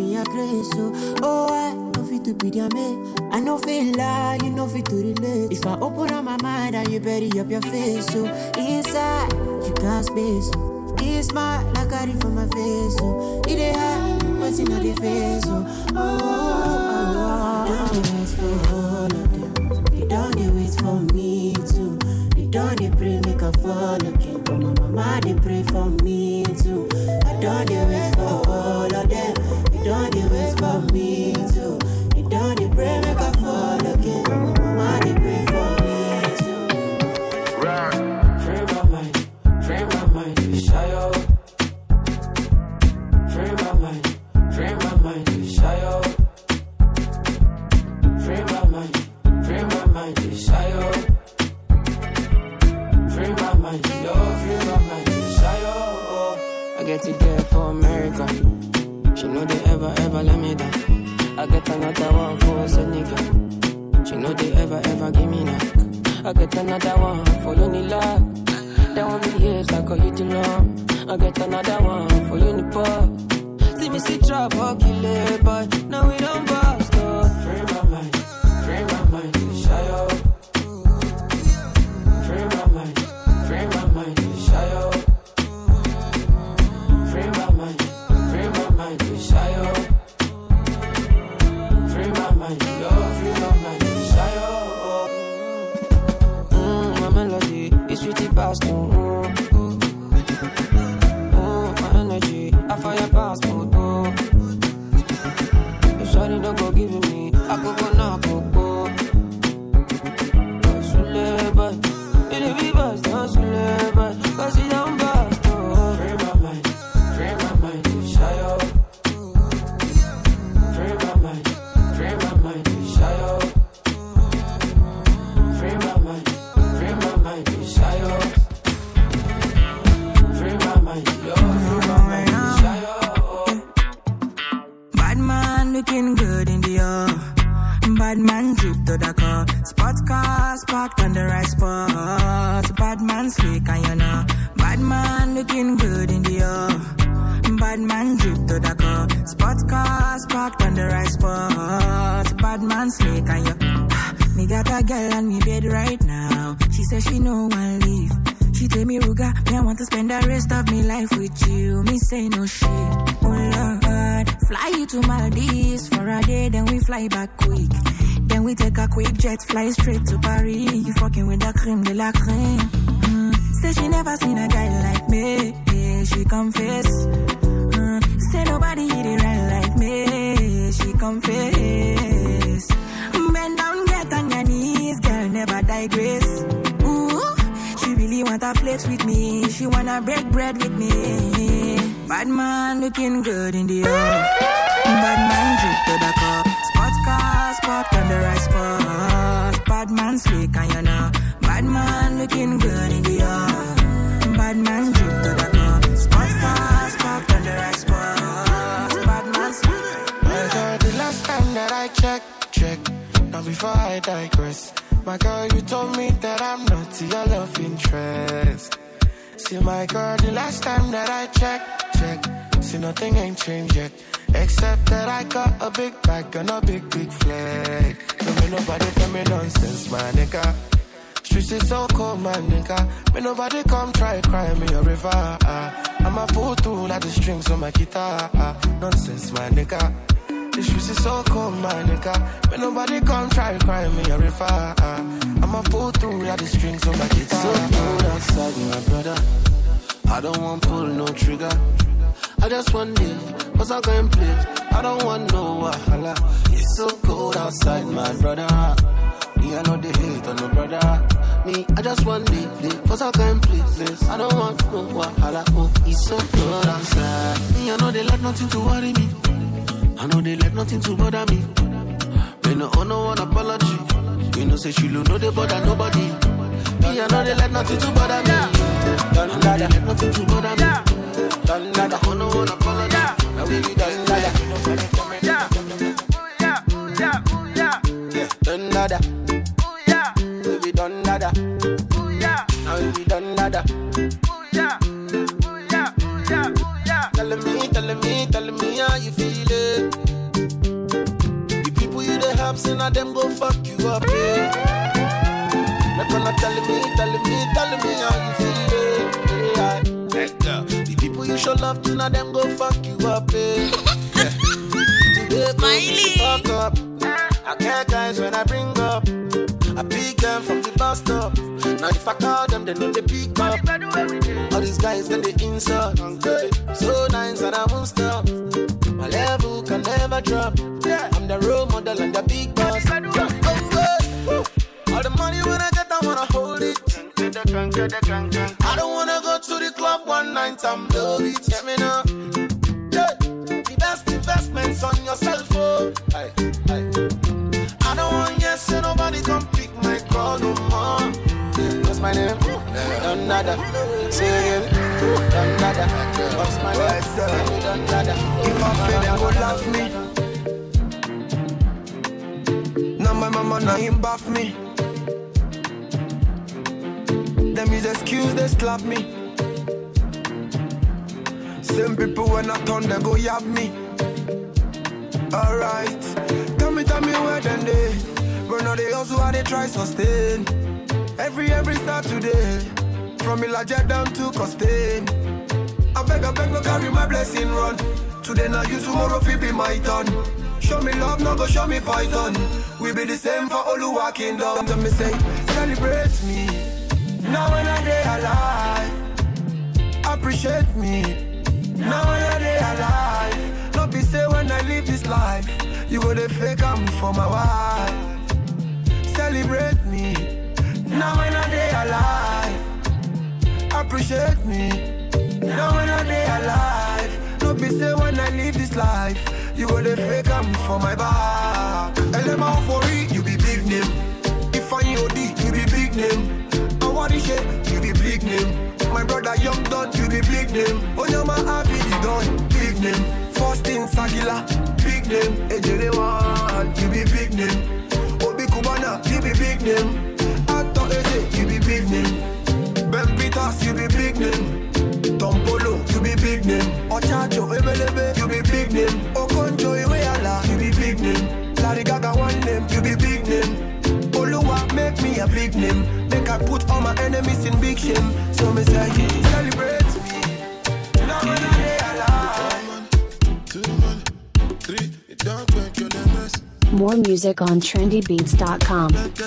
me a grace, so I know fit to be their man. I know feel like you know fit to relate. If I open up my mind and you bury up your face, so inside you got space. It's smart like I read from my face, so it ain't hard, what's in the face, so don't wait for all of them. They don't wait for me too. They don't pray make a fall again. But my mama they pray for me too. I don't wait for all of them. They don't wait for me too. They don't pray make a fall again. But my mama they pray for me too. Right. Free my mind, you shy out. Free my mind, you shy out. Free my mind, you shy out. Free my mind, you shy out. I get it there for America. She know they ever let me down. I get another one for a nigga. She know they ever give me knock. I get another one for Unilag. That one be years like a hit long. I get another one for Unipop. See me see trouble, kill it, but now we don't bust, no. Free my mind, you shy out. Free my mind, you shy out. Free my mind, you shy out. Free my mind, you shy out. My melody is sweetie past, my energy, I fire past, if shawty don't go giving me, I could go now, go. But it'll be bust, don't sleep, but cause it don't bust, oh. Free my mind, you shy out. Free my mind, you shy out. Free my mind, you shy out. Free my mind, you shy out. Bad man looking good in the bad man drip to the car. Sports cars parked on the right spot. Bad man slick and you know. Bad man looking good in the bad man drip to the car. Sports cars parked on the right spot. Bad man slick and you. Me got a girl on me bed right now. She says she no one leave. She tell me, Ruga, me I want to spend the rest of me life with you. Me say no shit. Oh Lord, fly you to Maldives for a day, then we fly back quick. Then we take a quick jet, fly straight to Paris. You fucking with the creme de la creme. Say she never seen a guy like me. Yeah, she confess. Say nobody hit it right like me. She confess. Bend down, get on your knees, girl, never digress. She really want a flex with me. She wanna break bread with me. Bad man looking good in the bad man drip to the cup. Sports cars parked on the right spot. Bad man slick and you know. Bad man looking good in the bad man drip to the cup. Sports cars parked on the right spot. Bad man slick. My girl, the last time that I check. Now before I digress. My girl, you told me that I'm not your love interest. See, my girl, the last time that I check. See, nothing ain't changed yet. Except that I got a big bag and a big flag. Don't make nobody tell me nonsense, my nigga. Streets is so cold, my nigga. May nobody come try cry me a river. I'ma pull through like the strings on my guitar. Nonsense, my nigga. The streets is so cold, my nigga. May nobody come try cry me a river. I'ma pull through like the strings on my guitar. It's so cold outside, my brother. I don't want pull no trigger. I just want it, cause I'm going play. I don't want no wahala. It's so cold outside, my brother. Me, I know they hate on no brother. Me, I just want it, cause I'm going play. I don't want no wahala. Oh, it's so cold outside. Me, I know they let nothing to worry me. I know they let nothing to bother me. Me no owe no one apology. You know say she know they bother nobody. Me, I know they let nothing to bother me. I know they let nothing to bother me. Done nada, oh no one apology. Now we done nada. Done nada. We done nada. Now we done nada. Telling me how you feel it. 10 of them go fuck you up, yeah. They're gonna telling me how you feel, yeah. The people you show love to, now them go fuck you up, yeah. Today, Smiley. Fuck up. I care guys when I bring up. I pick them from the bus stop. Now if I call them, they know they pick up. All these guys, then they insult. So nice that I won't stop. My level can never drop. I'm the role model and the big boss. All the money when I get, I wanna hold it. I don't wanna go to the club one night, I'm low it. Get me now. The best investments on yourself, oh. I don't want yes, so nobody come pick my call no more. What's my name? Don Dada. Say again. Don Dada. What's my name? Don Dada. If I fail, they go laugh me. Now my mama, now him bath me. Them is excuse, they slap me. Same people when I turn, they go yab me. Alright. Tell me where then they. But now they also how they try sustain. Every Saturday. From Ilaja down to Costain. I beg, no carry my blessing run. Today now you, tomorrow fi be my turn. Show me love, no go show me python. We be the same for Oluwa Kingdom. So me say, celebrate me. Now when I day alive, appreciate me. Now when I day alive, no be say when I live this life, you go to fake I'm for my wife. Celebrate me. Now when I day alive, appreciate me. Now when I day alive, no be say when I live this life, you go to fake I'm for my back. LMA for it, you be big name. If I OD, you be big name. What is it? You be big name. My brother Young Don, you be big name. Onyama Happy the Don, big name. First in Sagila, big name. Ejele1, you be big name. Obi Kubana, you be big name. Ato Eze, you be big name. Ben Peters, you be big name. Tom Polo, you be big name. Ochacho Ebelebe, you be big name. Okonjo Iweala, you be big name. Larry Gaga one name, you be big name. Oluwa make me a big name. Make I put all my enemies in big shame. So me say, celebrate me. Now when I day alive. 2 money, 3, it don't make your mess. More music on trendybeats.com.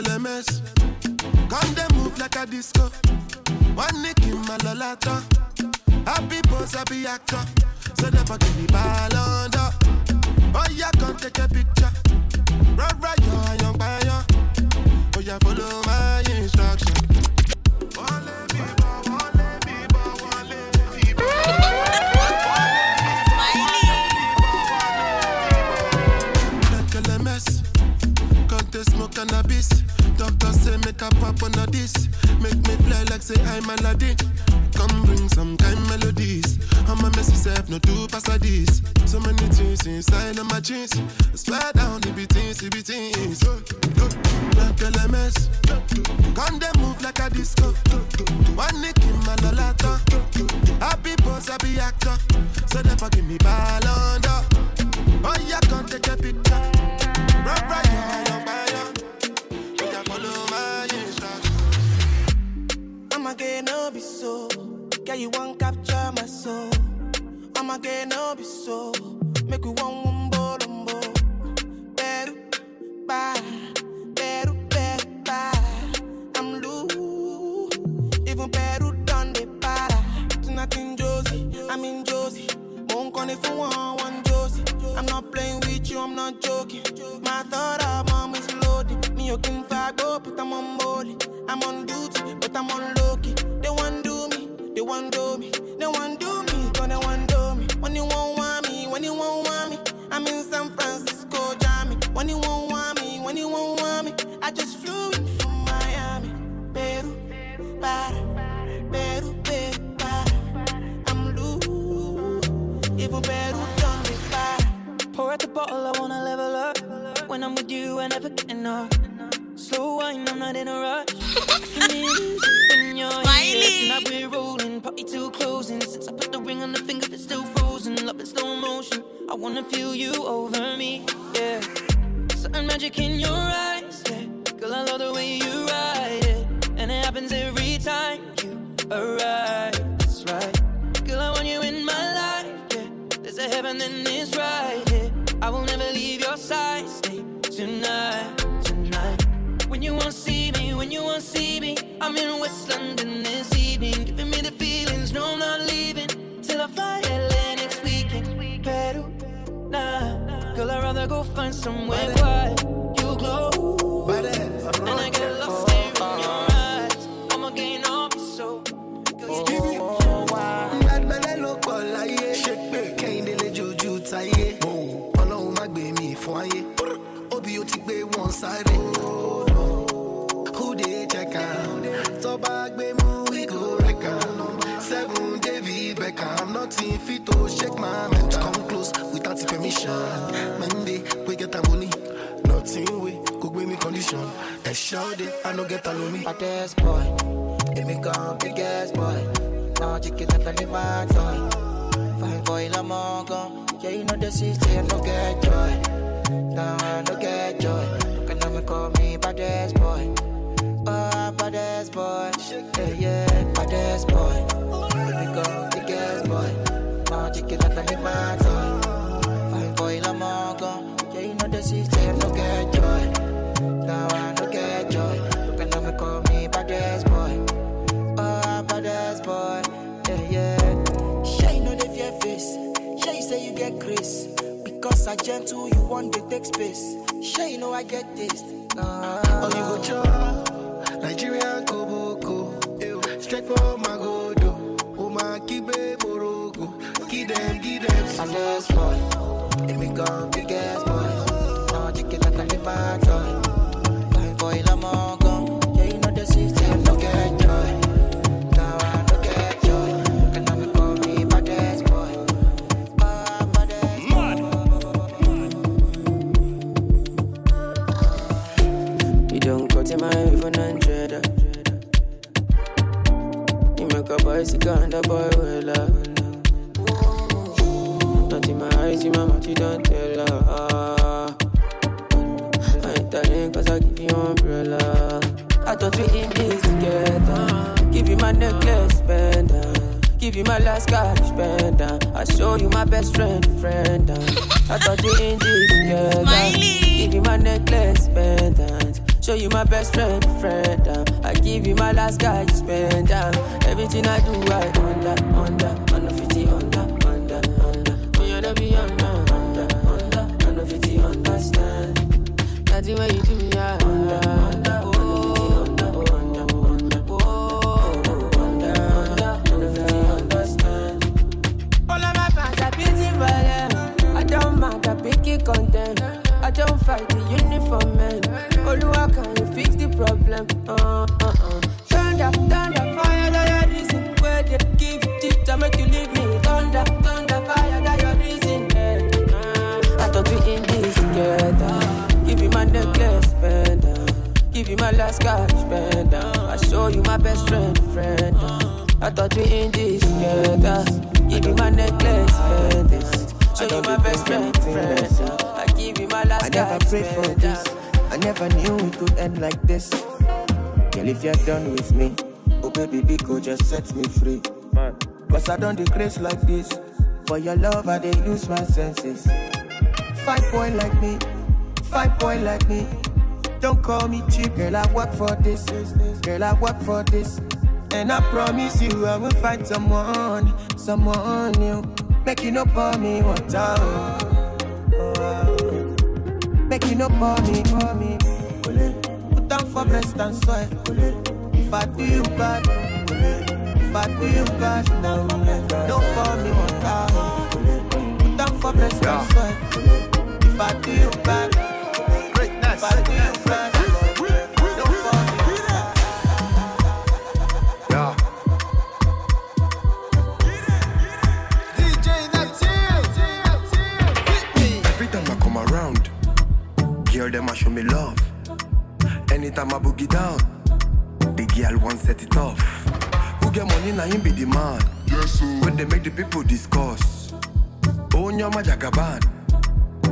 Come they move like a disco. One nick in my lolata. Happy boss, happy actor. So never give me ball under. Oh yeah, come take a picture. Right, you're young by young. Oh yeah, follow my instruction. Smoke cannabis. Doctor say make a pop on a this. Make me fly like say I'm Aladdin. Come bring some kind melodies. I'm a messy self, no two pass a this. So many things inside of my jeans. Slide down, it be things. Like LMS. Come they move like a disco. One nick in my lolata. Happy boss, happy actor. So never give me ball under. Oh yeah, come take a picture. Right, you're follow my instructions. I'ma get no be so. Girl, you won't capture my soul. I'ma get no be so. Make we one bombo. Better, bye. I'm loose. Even better done the para. Tonight in Josie, I'm in Josie. Won't call if you want one Josie. I'm not playing with you, I'm not joking. My thought of mom is loaded. Me you can fuck up, but I'm on board. I'm on duty, but I'm on low-key. They want do me, they want do me. They want do me, cause they want do me. When you won't want me, when you won't want me. I'm in San Francisco, Jammy. When you won't want me, when you won't want me. I just flew in from Miami. Peru, para. I'm loose. Even Peru done me para. Pour out the bottle, I wanna level up. When I'm with you, I never get enough. Slow wine, I'm not in a rush. I can hear music when you're here. Tonight we're rolling, party till closing. Since I put the ring on the finger, it's still frozen. Love in slow motion. I wanna feel you over me, yeah. Certain magic in your eyes, yeah. Girl, I love the way you ride it. And it happens every time you arrive. That's right. Girl, I want you in my life, yeah. There's a heaven and it's right here. I will never leave your side. Stay tonight, tonight. When you won't see me, I'm in West London this evening. Giving me the feelings, no, I'm not leaving till I fly LA next weekend. Peru, nah. Girl, I'd rather go find somewhere quiet. You glow, and I get lost here in your eyes. I'ma gain all my soul. Girl, you give me shake me, can't let you tie. Alone, my baby, for ye. Obi, take me one side. Who they check out? Tobag, baby, we go reckon. 7 David Beckham, nothing fit to shake my mental. Come close without permission. Monday, we get a money. Nothing we cook with me condition. A shout it, I no get a lomi. Baddest boy, let me go biggest boy. Now check it up and the bad toy. Fine boy, I'm all gone. Yeah, you know the system, I no get joy. Now I no get joy. Can I call me baddest boy? Oh, baddest boy. Yeah, baddest boy. Let me go biggest boy. Now check it up and the bad toy. Fine boy, I'm all gone. Yeah, you know the system, no get joy. Now I no get joy. Can I call me baddest boy? Oh, baddest boy. Yeah. Shay, know the fear face. Shay, say you get grace. Because I gentle, you want to take space. Shay, know I get this. Oh, you go chop Nigerian Koboko. Straight for my godo. Oh, my kibe morogo. Give them. Baddest boy. Let me go biggest boy. Now check it like a bad toy. Fine boy, I'm all gone. Yeah, you know the system, no get joy. Now I no get joy. Can I call me baddest boy? Baddest boy. You don't go to my even 100. You make a boy sick and a boy will love. Not in my eyes, in my mouth, you don't tell her. I ain't telling cause I give you umbrella. I thought we in this together. Give you my necklace, spender. Give you my last cash, spender. I show you my best friend. I thought we in this together. Smiley. Give you my necklace, spender. Show you my best friend. I give you my last cash, spender. Everything I do, I under 50 under. Be under, I know 50 understand. That's the way you do me, under, understand. All of my fans are busy violent. I don't mind, I pick it content. I don't fight the uniform man. Oluwa, can you fix the problem? Thunder, fire, that your reason. Where they give it to make you leave me. Thunder, fire, that your reason. I thought we in this together. Give you my necklace, spender. Give you my last cash, spender. I show you my best friend. I thought we in this together. Give you my necklace, spender. Show you my best friend. I give you my last cash, I never prayed for this. I never knew it could end like this. Girl, if you're done with me, oh baby, Biko, just set me free. Cause I don't decrease like this. For your love, I dey lose my senses. 5 boy like me. Don't call me cheap, girl, I work for this. And I promise you, I will find someone new. Make you no pour me water. Make you no pour me. Put down for breast and soil. If I do you bad, no, don't pour me water. Put down for breast and soil. If I do you bad, Greatness. if I do you bad, don't pour me water. Yeah. DJ Natil. Hit me. Every time I come around, girl, them a show me love. Anytime I boogie down, the girl won't set it off. Who get money now him be the man. Yes, sir. When they make the people discuss. Oh, Nyama Jagaban. Yes,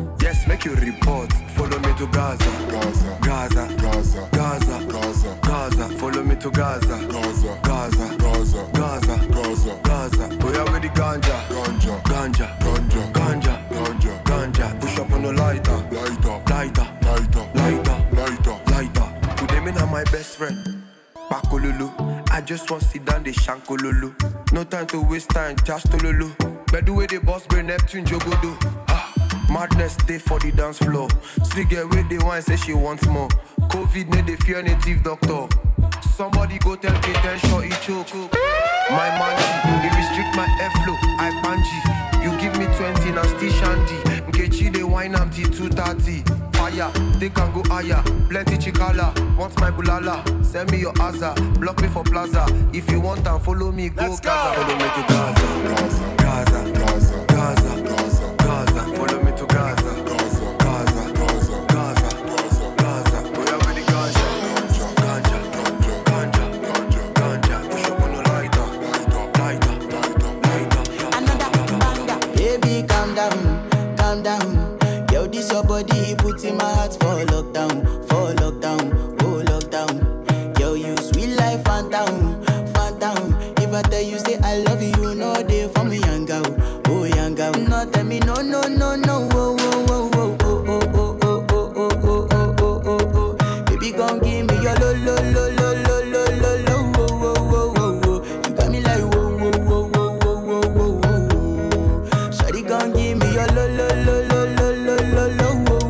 police, make you report. Follow me to Gaza. Gaza. Gaza. Gaza. Gaza. Gaza. Gaza. Follow me to Gaza. Gaza. Gaza. Gaza. Gaza. Gaza. Gaza. We are with the ganja. Ganja. Ganja. Ganja. Ganja. Ganja. Ganja. Push up on the lighter. Lighter. Lighter. Lighter. Lighter. Lighter. Lighter. Today me now my best friend. Pakolulu. I just want to sit down, they shankolulu. No time to waste time, just to lulu. But the way the boss bring Neptune Jogodo. Madness stay for the dance floor. Still get with the wine, say she wants more. COVID made the fear native doctor. Somebody go tell K10 short he choke. My manji, they restrict my airflow. I panji. You give me 20 now still shandy. Nkechi they wine am till 2:30. Fire, they can go higher. Plenty chikala, want my bulala. Send me your Aza, block me for plaza. If you want and follow me, go Gaza. Follow me to Gaza. Gaza. Gaza. Gaza. Gaza. Gaza. Follow me to Gaza. Gaza. Gaza. Gaza. Gaza. Gaza. We are with the ganja. Ganja. Ganja. Ganja. Ganja. Push up on the lighter. Lighter. Lighter. Another banger. Baby, calm down. Calm down. Yo, this your body, put in my heart for lockdown, oh lockdown. Yo, you sweet life, phantom, phantom. If I tell you say I love you, no day for me, young girl, oh young girl. No tell me no, oh, oh, oh, oh, oh, oh, oh, oh, oh, oh, oh, oh, oh, oh. Baby, gon' give me your lo, lo, lo, lo, lo, lo, lo, lo, oh, oh, oh, oh, oh. You got me like whoa, whoa, whoa, whoa, whoa, whoa, whoa, whoa. Shawty gon' give me your lo, lo, lo, lo, lo, lo, lo, lo.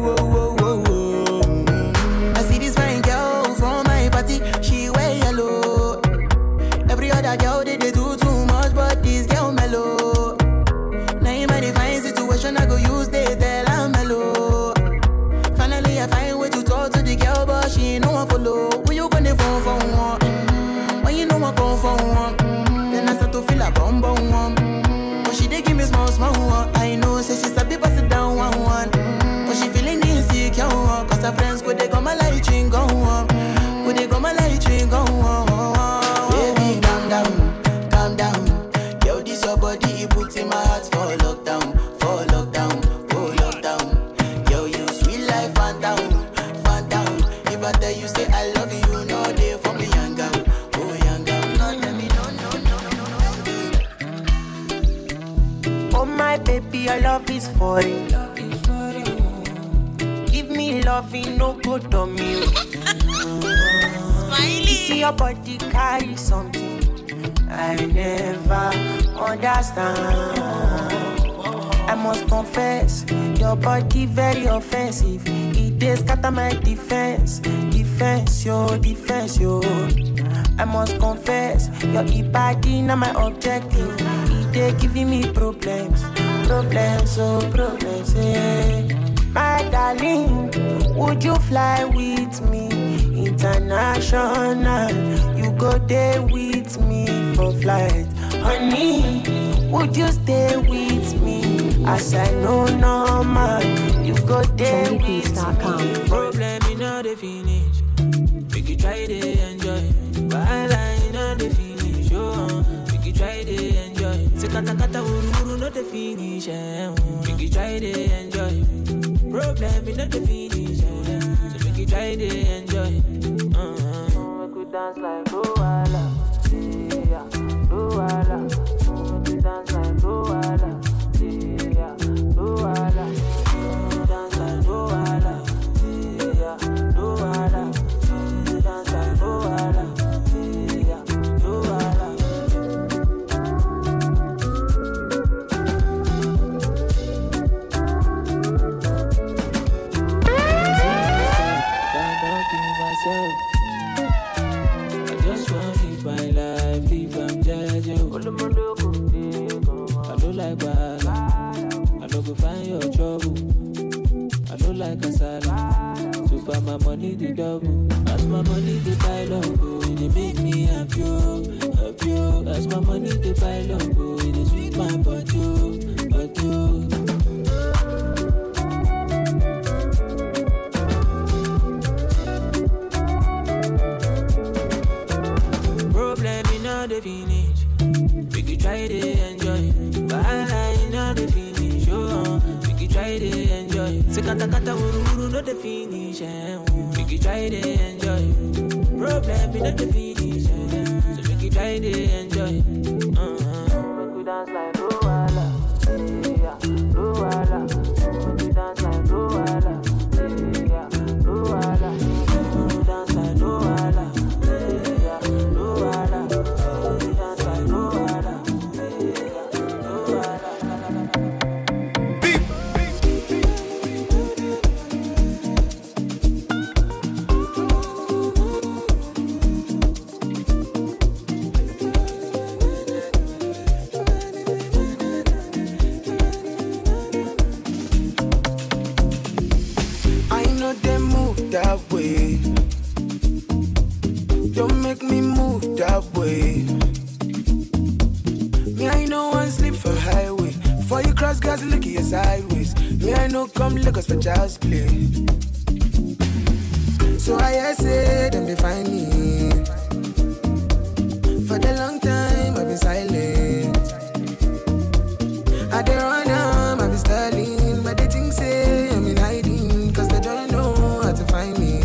Girl, they do too much, but this girl mellow. Now in my divine situation, I go use they tell I'm mellow. Finally, I find way to talk to the girl, but she ain't no one follow. Who you gonna phone for one? When you know I come for one, then I start to feel a bum one. But she dey give me small one. I know, say she's a bit pass it down one. But she feeling insecure, cause her friends go they go my light ring go on. Go they go my light ring go on. Calm down, yo, this your body, you put in my heart for lockdown, oh lockdown. Yo, you sweet life, phantom, phantom. If I tell you say I love you, no day for me, young girl, oh young girl. No, tell me no. Oh my baby, your love is for you. Give me loving, no good on me. Smiley. You see your body carry something I never understand. I must confess, your body very offensive. It does scatter my defense, yo. I must confess, your body not my objective. It dey giving me problems, yeah. My darling, would you fly with me international? You go there with me for flight, honey. Would you stay with me? As I know normal, you go there with me. Problem in all the finish. Make you try to enjoy. Bala in all the finish. Oh, make you try to enjoy. Sekata kata uru no the finish. Make you try to enjoy. Problem in all the finish. So make you try to enjoy. Make we dance like Luala. Yeah, Luala. Make we dance like Luala. Yeah, Luala. Dance like Luala. Yeah, Luala. Dance like Luala. Yeah, Luala. Can't kill myself. I just want to live my life, live I'm judging. I don't like bad. I don't go find your trouble. I don't like a salad. So far my money the double. As my money the pile up, it make me happy. As my money the pile up, it sweet my butt, Problem in all the finish. Make you try to enjoy. Bala in all the finish. Oh, make you try to enjoy. kata kata uru no the finish. Make you try to enjoy. Problem in the finish. So make you try to enjoy. Make we dance like Luala, yeah, Luala. Make we dance like Luala, yeah, Luala. Make we dance like Luala, yeah, Luala. Make we dance like Luala, yeah, Luala. That way, don't make me move that way. Me, I know one sleep for highway. For you cross gas, look at your sideways. Me, I know come look us for child's play. So I say, them they find me. For the long time, I've been silent. I dey run I've been styling. But they think say, I'm in hiding. Cause they don't know to find me.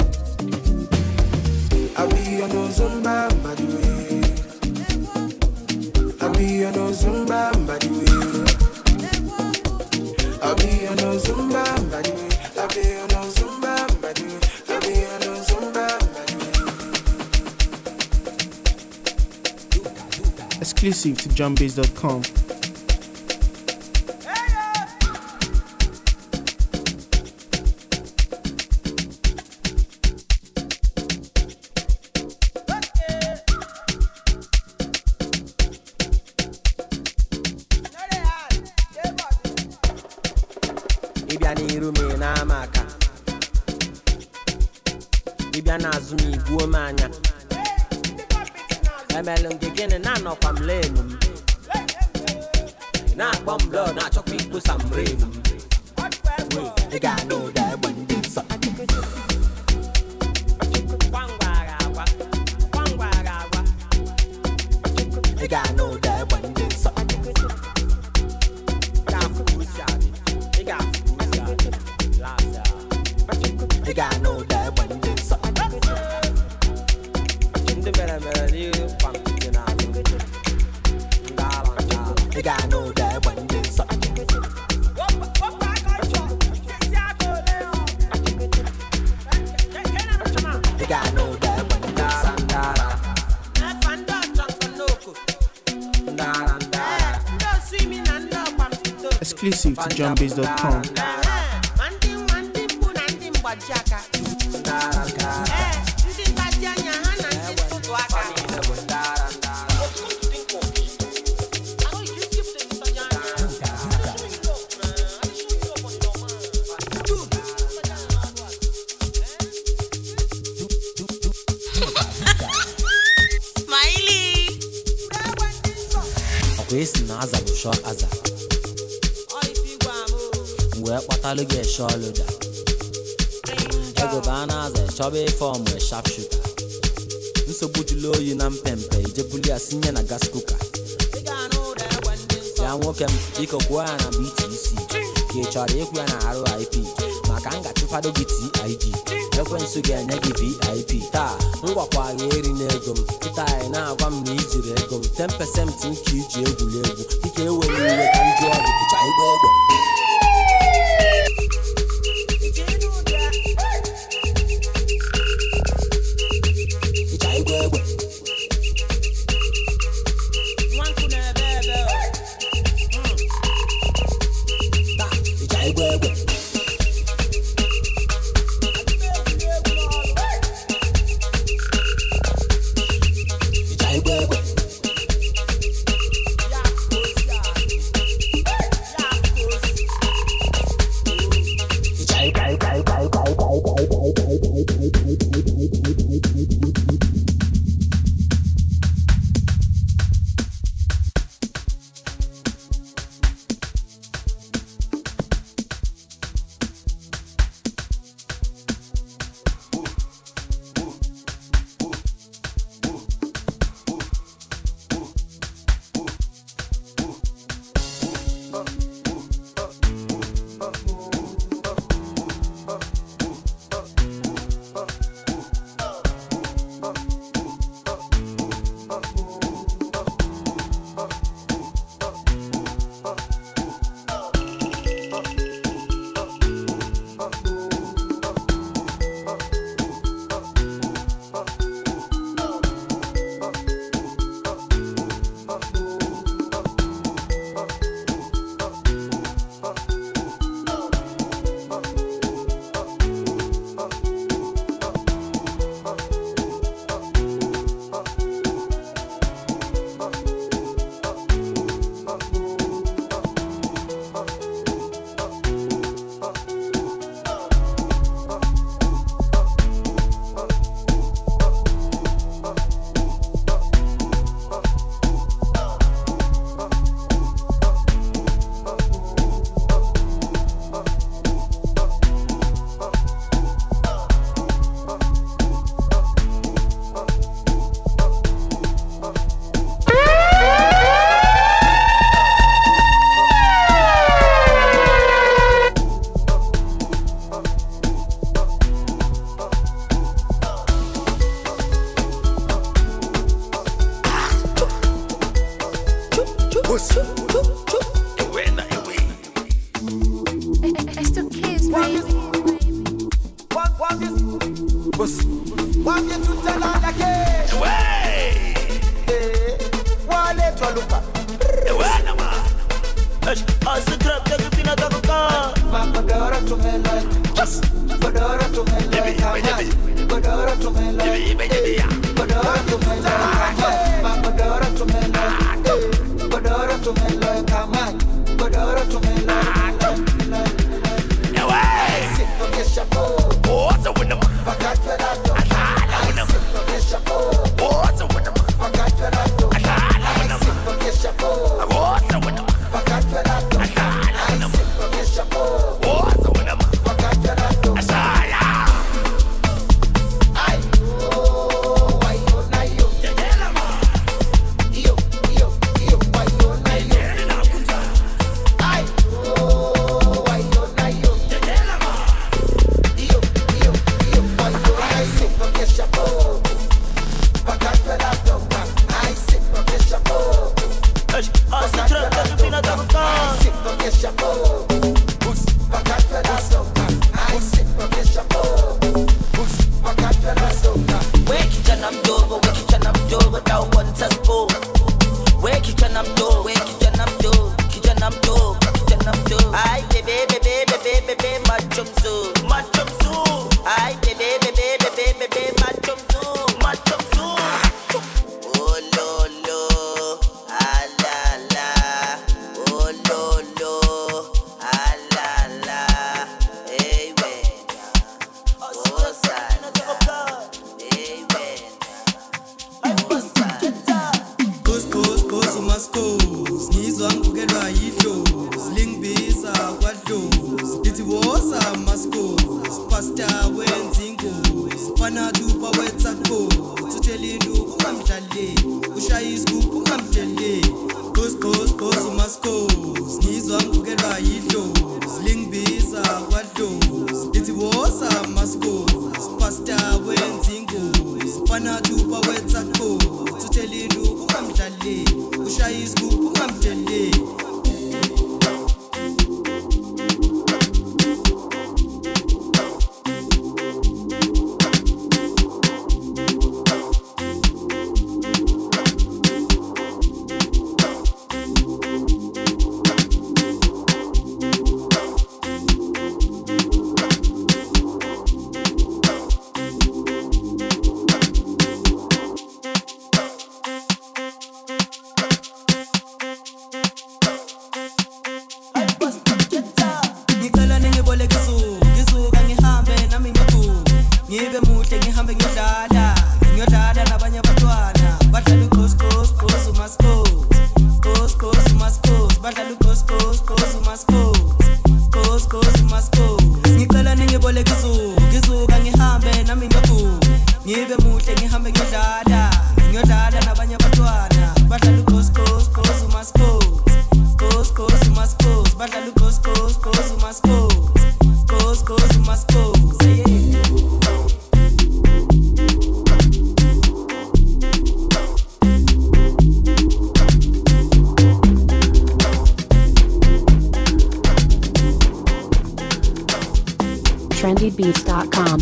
I'll be on no Zumba, by the way. I'll be on no Zumba, by the way. I'll be on no Zumba, by the way. I'll be on no Zumba, by the way. I'll be on no Zumba, by the way. Exclusive to JohnBase.com. Exclusive to JohnBase.com. This Naza will show Aza. Where what I look at Charlotte. Ego banners a chubby form with sharpshooter. So put low in Pempe, Jebulia senior a gas cooker. Young welcome, Eco Guana BTC, KHR Equana RIP, Makanga to Fado BTIG. Reference again, negative VIP. Ta, Mwapa in Negum, Kita, now 1 major egum, 10% in QJ Gulego, PK when you can draw the child. Want you to tell her again. Way. Wale twaluka. Wana ma. As the trap take up in a car. Mapadora to me like. Padora to me like. Padora to me like. Padora to me like. Mapadora to me like. Padora to me like. Padora to me like. What's up with them? trendybeats.com.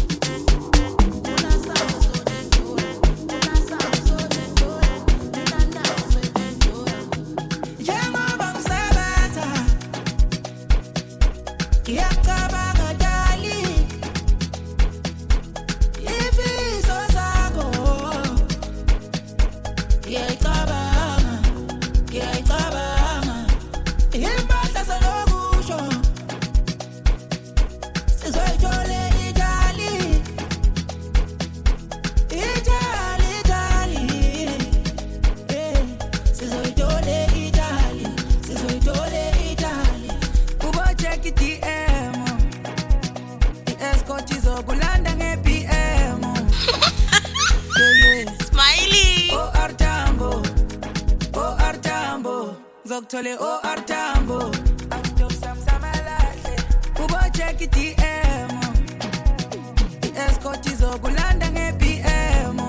Tole o artambo After some samalate Ubo check it TM Escort is o gulanda nge PM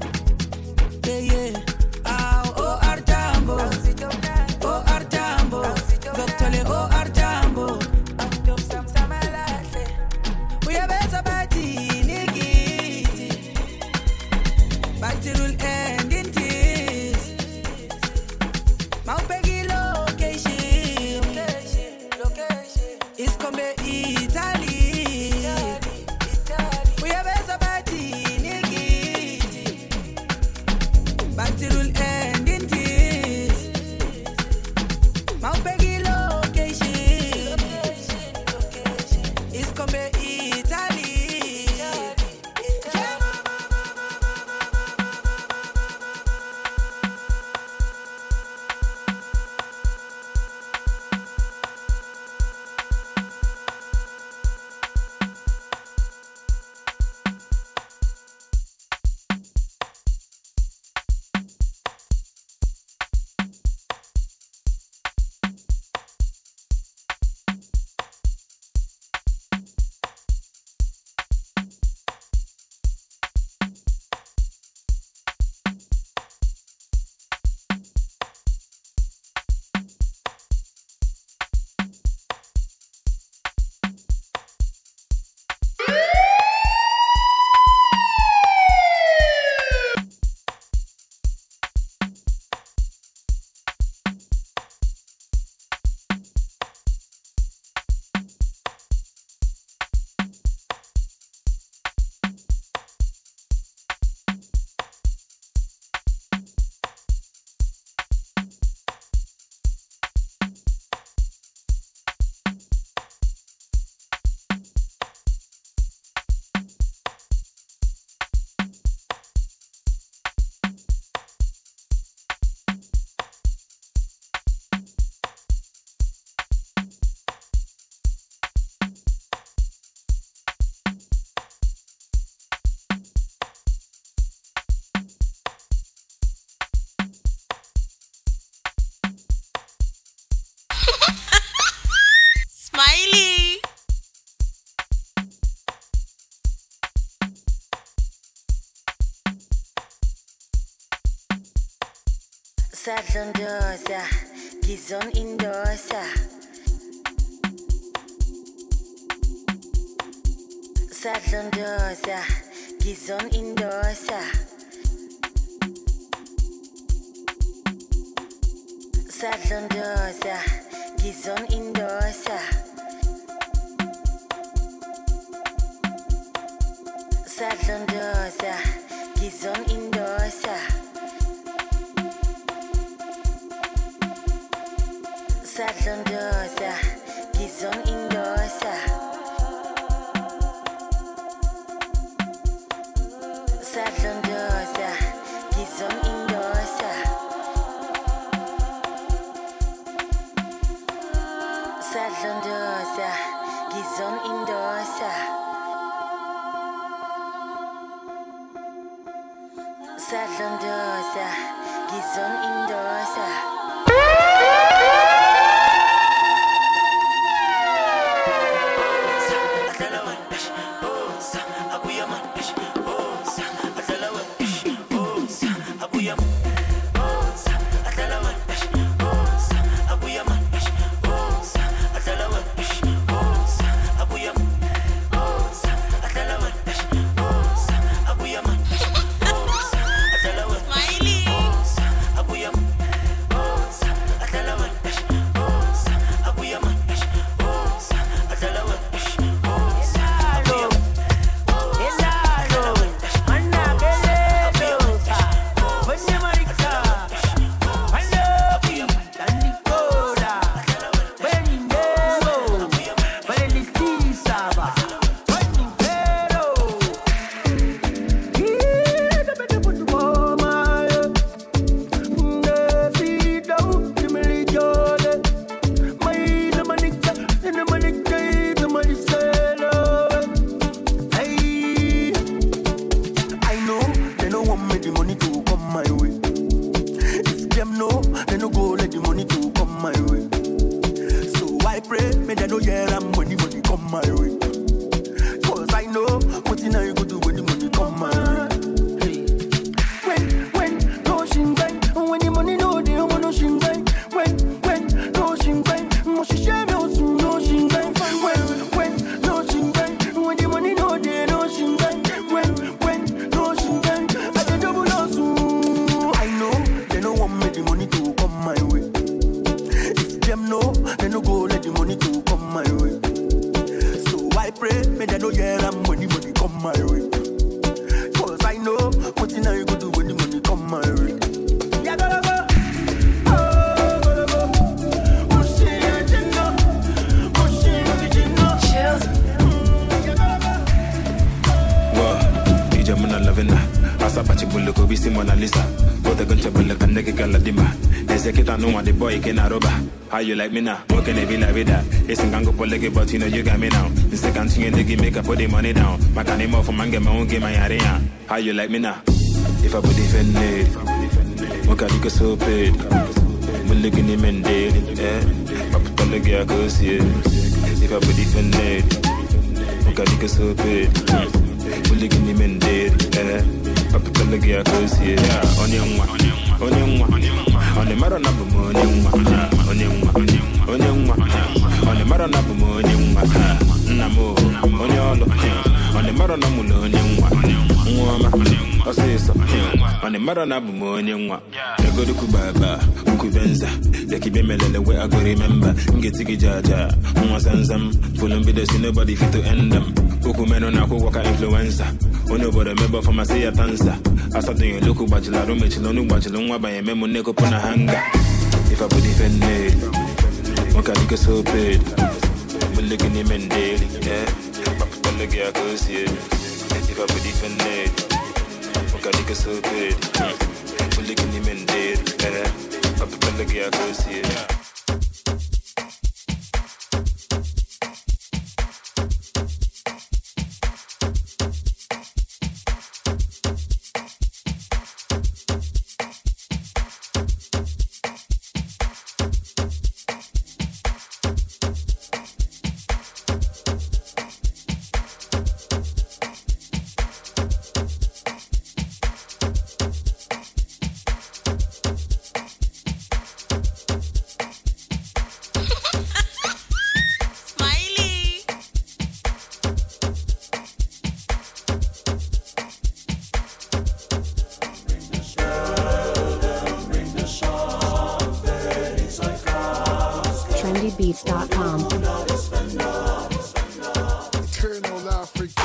Yeah o artambo O artambo Tole o artambo After some samalate We have a sabati nigiti Sadlondosa, Gizon Indosa. Sadlondosa, Gizon Indosa. Sadlondosa, Gizon Indosa. Sadlondosa, Gizon Indosa. Sadlondosa, Gizon Indosa. Sadlondosa, Gizon Indosa. Sadlondosa, Gizon Indosa. Sadlondosa, Gizon Indosa. How you like me now? What can it be like with that? It's in Gango Polege, but you know you got me now. It's the continue to make up put the money down. My can name off from man, get my own game, my area. How you like me now? If I put the fended, what can you get so paid? We're looking in Mended, eh? Papa Polege, I go see it. If I put the fended, what can you get so paid? We're looking in Mended, eh? Papa Polege, I go see it. Yeah, on your one. On the matter number money, on the matter number money, Namo, on the matter number on the matter number money, they go to Kubaba, Ukuvenza, they keep me where I go remember, get to Jaja, Mwasanzam, full of videos, nobody fit to end them. Ukumen on a Kuwaka influencer, only but a member for my say a dancer. As I think you look about you, I don't make you know about you, by a memo neck upon a hanger. If I put the fended, what can you get so paid? We're looking him in daily, yeah. Papa Polege, I go see it. If I put the fended, what can you get so paid? We're looking him in daily, yeah. Papa Polege, I go see it. trendybeats.com. Eternal Africa.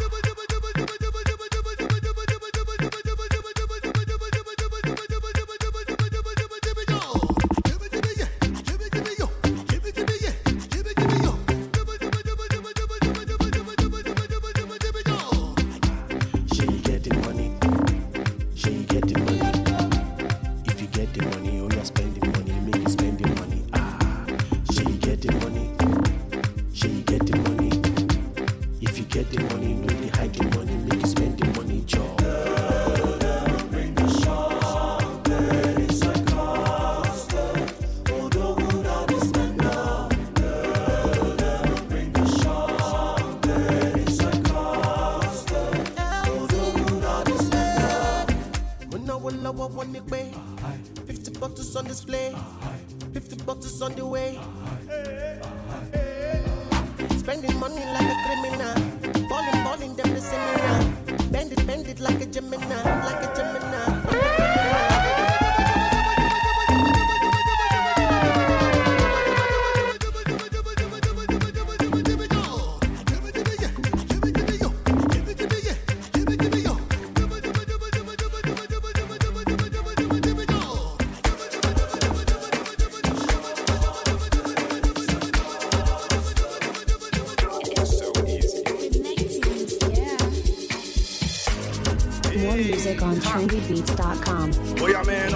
More music on trendybeats.com. Oh, yeah, man,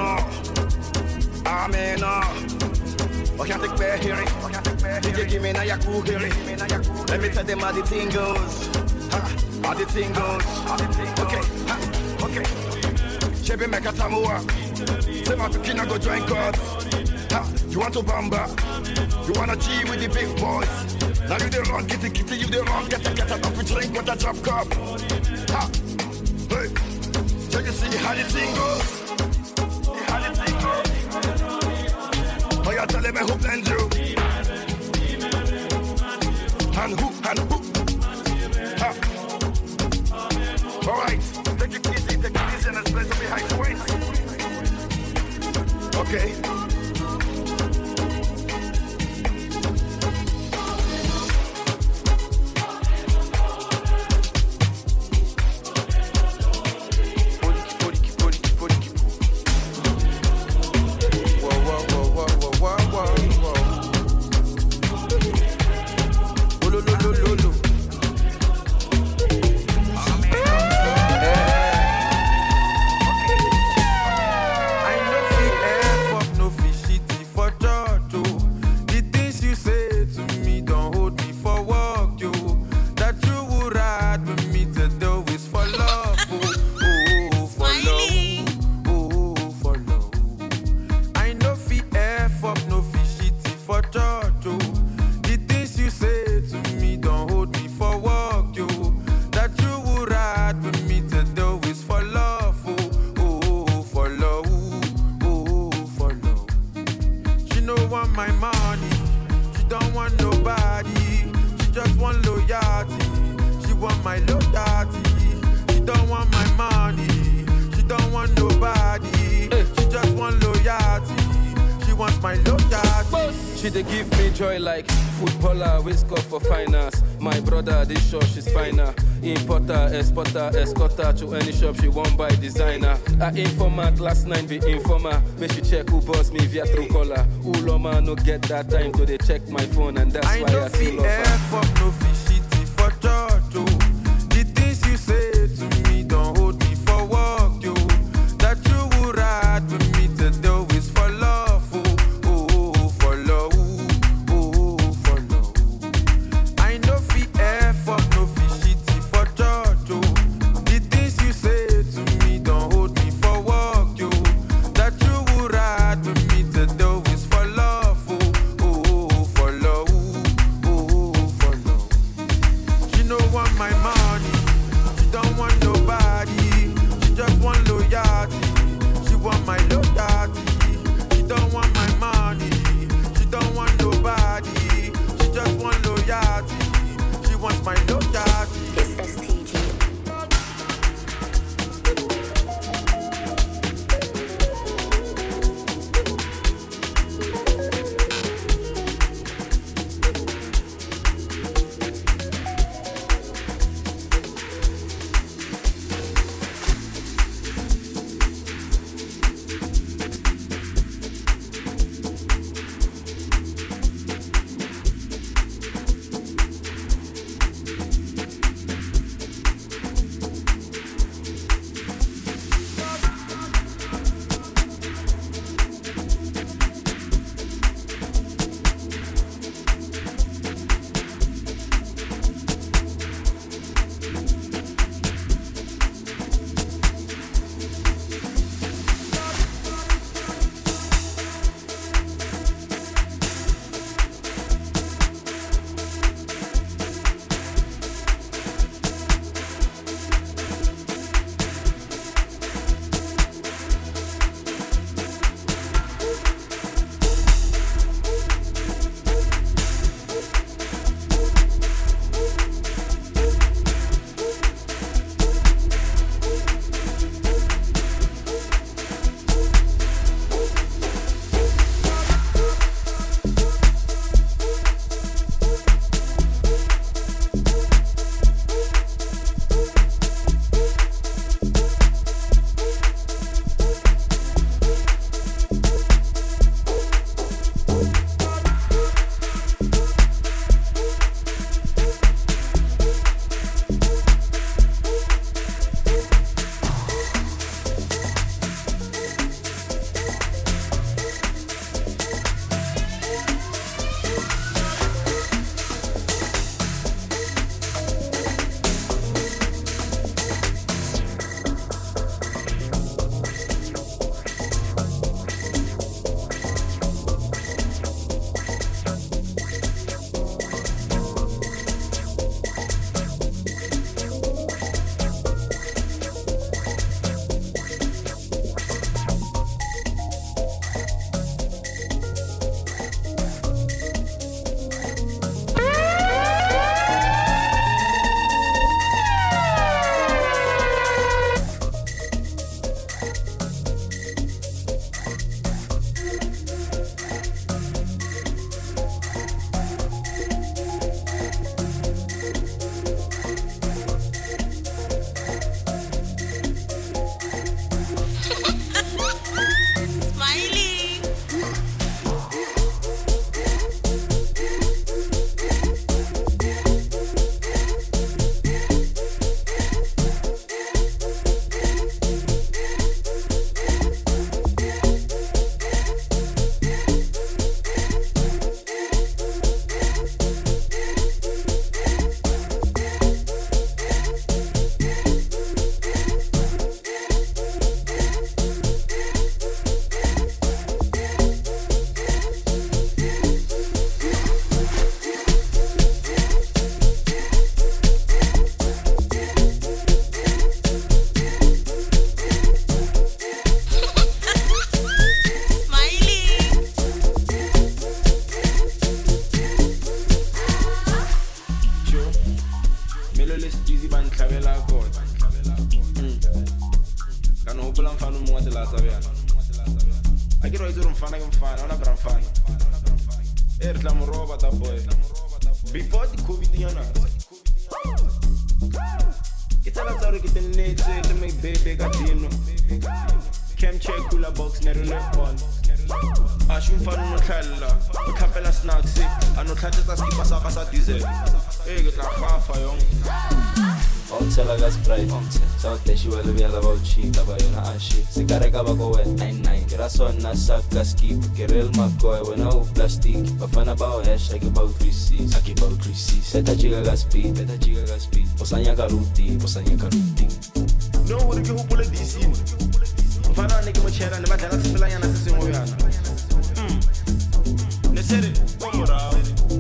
amen, I can't take back hearing. DJ give me now your cool hearing. Let me tell them how the thing goes. How the thing goes. Okay, okay. Chebe make a tamua. Say my tukina go join God. You want to bamba? You wanna G with the big boys? Now you the wrong, kitty, you the wrong. Get up, we drink with a drop cup. Hey, so you see how the thing goes. How the thing goes. Oh, you tell me who blends you. And who. Alright, take it easy and let's play some behind the waist. Okay. She dey give me joy like footballer, we score for finance. My brother, this shop she's finer. Importer, exporter, escorter to any shop she won't buy designer. I informant last night be informer. Make she check who boss me via Truecaller. Uloma no get that time to they check my phone and that's why I still love her. For no shitty for church, oh. The things you say to me don't hold me for work, yo. That you would ride with me to do is for love, oh. For love. I know fi F up, no fi shitty for church, oh. The things you say to me don't hold me for work, yo. That you would ride with me to do is for love, oh. For love. She don't want my money, she don't want nobody, she just want loyalty, she want my loyalty. She don't want my money, she don't want nobody, she just want loyalty, she wants my loyalty. It's STG. Easy band clavela god. Can open and find more to last away. I get always fan, I can find, I'm not fan. Here's the robot boy. Before the COVID, you know. It's a lot of getting nature to make baby got dinner. Chem check cooler box, never one. I should find no color. The capella snacks, I know catches us keep us up as a diesel. Hey, get like half a young. Tell a gas bright, so that she will be about cheap, about your ashi. Sicarega go at 99. Get a son, a sack, gas keep, get real McCoy, when I plastic. But fun about hash, I about 3 C's, I keep about 3 C's. Set a giga gas speed, Posanya Garuti. No, what do you pull it this in? Find out nigga with chair and the back, and I'm and assisting with you. They said it, come around.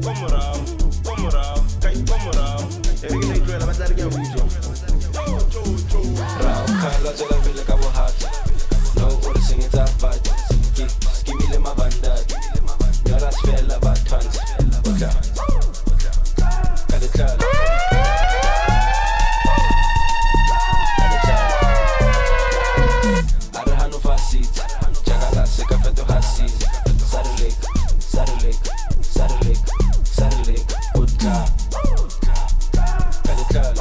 Kala jala vile kabo hat. No uri singing that bad. Skimmy le ma bandad. Yara spela bad tons. Waka. Kada chala. Arhanu fasit. Jagala seka feto hasit. Sarulek. Utka. Kada chala.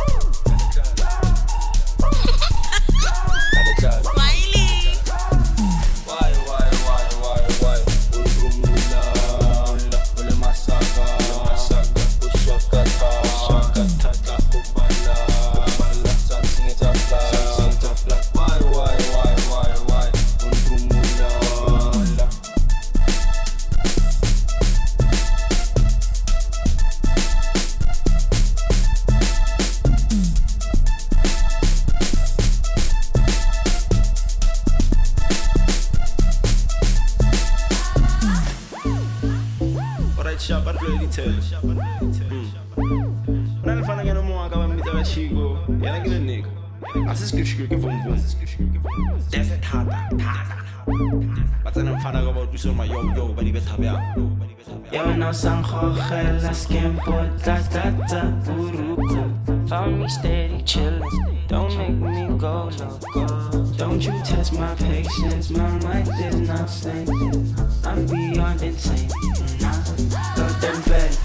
Found me steady chillin', don't make me go loco. Don't you test my patience, my mind is not sane. I'm beyond insane. So them bet,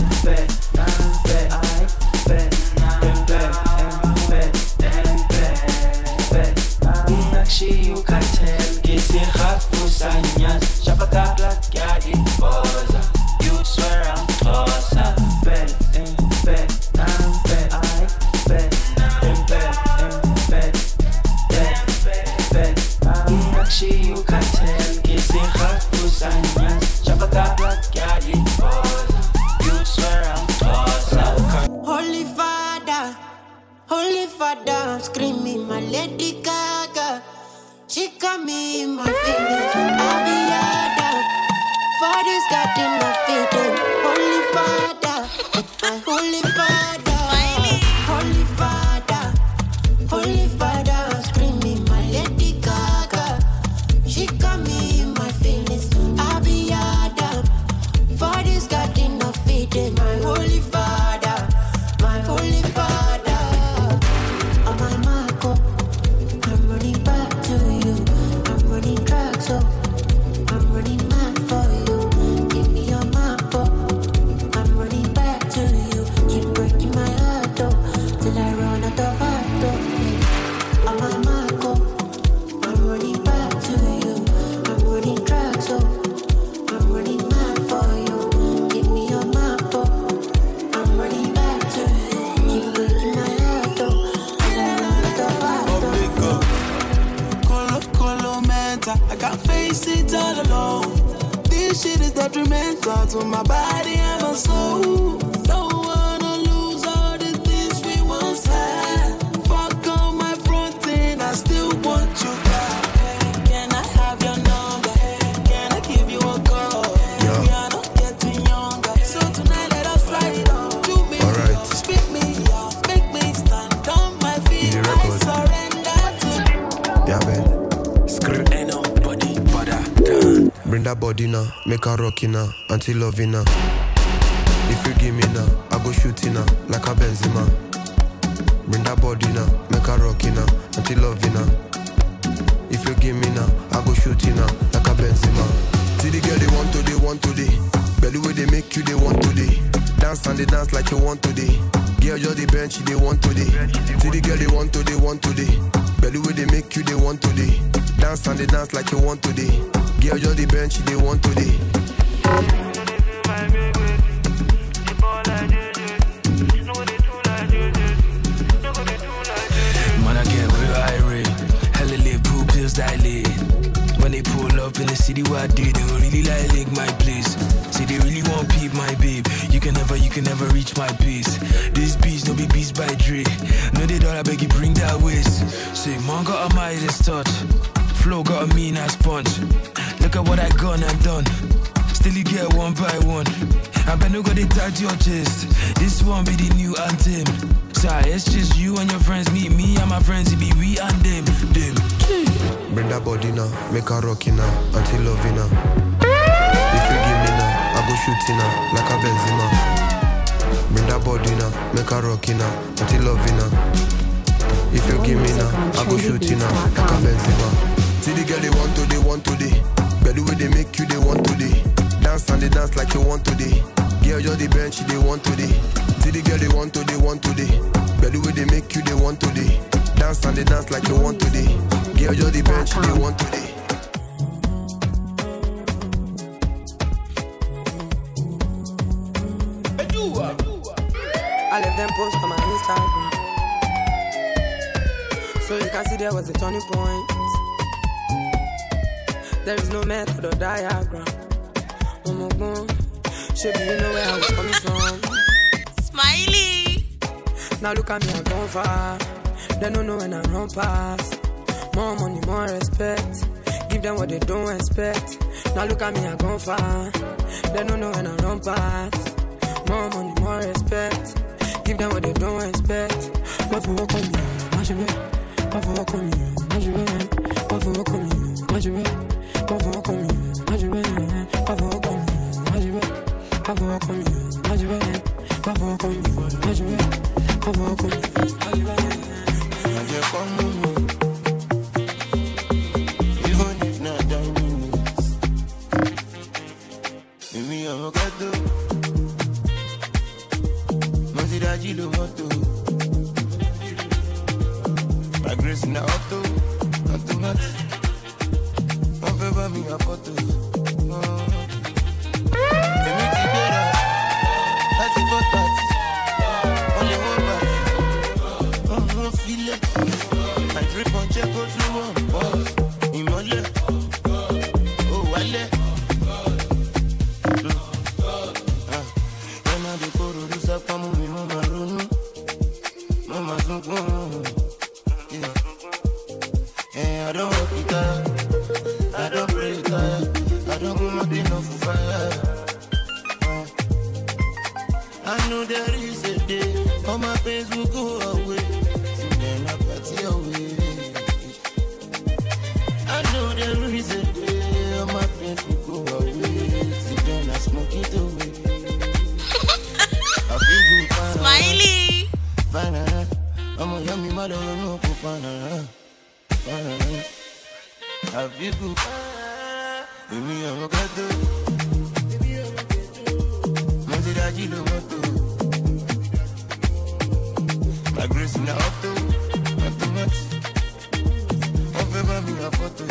I bet, them bet. Nakshi you can tell, gisi khafusanyas, shabaka black yadi boza. You swear I'm closer, bet. She you can tell, kissing hot pusanyas, shabaka black yadi boza. You swear I'm closer. Holy Father, I'm screaming my Lady Gaga. She got me in my feelings, I'll be Adam. Father's got in my feelings. Holy Father, my Holy Father. Holy Father, I'm screaming my Lady Gaga. She got me in my feelings, I'll be Adam. Father's got enough feeding. My Holy Father, my Holy Father. On my Marco, I'm running back to you. I'm running back, so I'm running mad for you. Give me your map, I'm running back to you. Keep breaking my heart, though, till I run out of heart, though. On my Marco, I'm running back to you. I'm running back, so I'm running mad for you. Give me your map, I'm running back to you. Keep breaking my heart, though, till I run out of heart, though. Colo mental, I can't face it all alone. This shit is detrimental to my body and my soul. Don't wanna lose all the things we once had. Fuck on my front end, I still want you back. Can I have your number? Can I give you a call? We are not getting younger, so tonight let us ride it on. Do me, speak me, make me stand on my feet. I surrender to you. Yeah, man. Ain't nobody but I done. Bring that body now, make her rocky now, anti-loving now. If you give me now, I go shooting now, like a Benzema. Bring that body now, make her rock now, until loving now. If you give me now, I go shoot you now, like a Benzema. See the girl they want today. Belly way they make you they want today. Dance and they dance like you want today. Girl just the bench they want today. See the girl they want today. Belly way they make you they want today. Dance and they dance like you want today. Girl just the bench they want today. Man, I get real irate. Hella lit, pool pills dilate. When they pull up in the city where I did, they gon' really like link my place. See, they really want peep my babe. You can never reach my pace. This beast no be beast by Dre. No, they don't, I beg you bring that waist. Say, man got a Midas touch. Flow got a mean ass punch. Look at what I got and I'm done. Still you get one by one. I bet no go they touch your chest. This one be the new anthem. Sorry, it's just you and your friends. Meet me and my friends. It be we and them. Bring that body now, make her rock now, until loving now. If you give me now, I go shoot now, like a Benzema. Bring that body now, make her rock now, until loving now. If you give me now, I go shoot now, like a Benzema. See the girl they want today. Belly way they make you they want today. Dance and they dance like you want today. Girl just the bench they want today. See the girl they want today. Belly way they make you they want today. Dance and they dance like you want today. Girl just the bench they want today. I left them post on my Instagram, so you can see there was a turning point. There is no method or diagram. Oh my God, should you know where I was coming from? Smiley. Now look at me, I've gone far. They don't know when I run past. More money, more respect. Give them what they don't expect. Now look at me, I've gone far. They don't know when I run past. More money, more respect. Give them what they don't expect. What for walk on me, what you bet? What for walk on me, what you bet? What for walk on me, what you bet? What for walk on me, what you bet? What for walk on me, what you bet? What for walk on me, what you bet? What for walk on me, what you bet? What for walk on me, what you bet? Even if not down minutes, maybe I'm a gato. Masiraji lo moto. My grace in the auto, automatic. One favor me a photo. Maybe together, that's it for that. Only one back. Feel it. I drip on check go through one boss. Imole. Oh, wale. When I dey go to this up, I'm moving on my room. Mama Zungun. Yeah. I don't work it out. I don't pray it out. I don't go my day no for fire. I know there is a day all my pains will go away. I know there is a day all my pains will go away. See then I smoke it away. I feel good. Smiley. I'm a yummy mother, no coupon. I feel good. Maybe I'm a gato. Masiraji lo moto. My grace in the auto, automatic. One favor me a photo.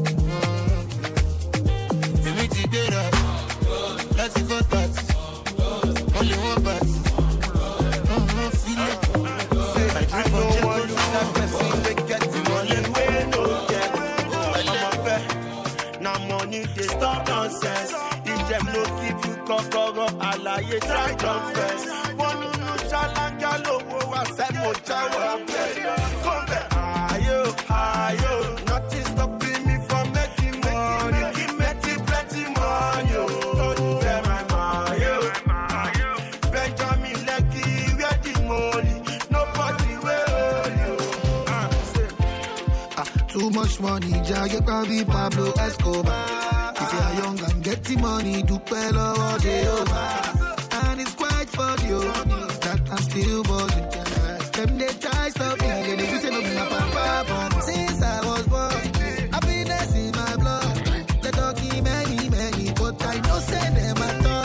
Maybe together, that's it for that. Only one part. Feel it. I drink on check on that person. They get the money way no get. Now money they stop nonsense. If them no give you kokoro, alaye try confess. One no chalanga lowo wa se mo jawa be. Ayo, nothing stopping me from making money. Making plenty money. Don't you my money. Benjamin Lucky, where the money? Nobody will hold you. Too much money, Jagger Bobby Pablo Escobar. If you are young and getting money, do well all day over. And it's quite for you that I'm still buzzing. Them they try nice stuff. Yeah, they do say no be my papa. Since I was born, happiness in my blood. They talking many, many, but I don't say them at all.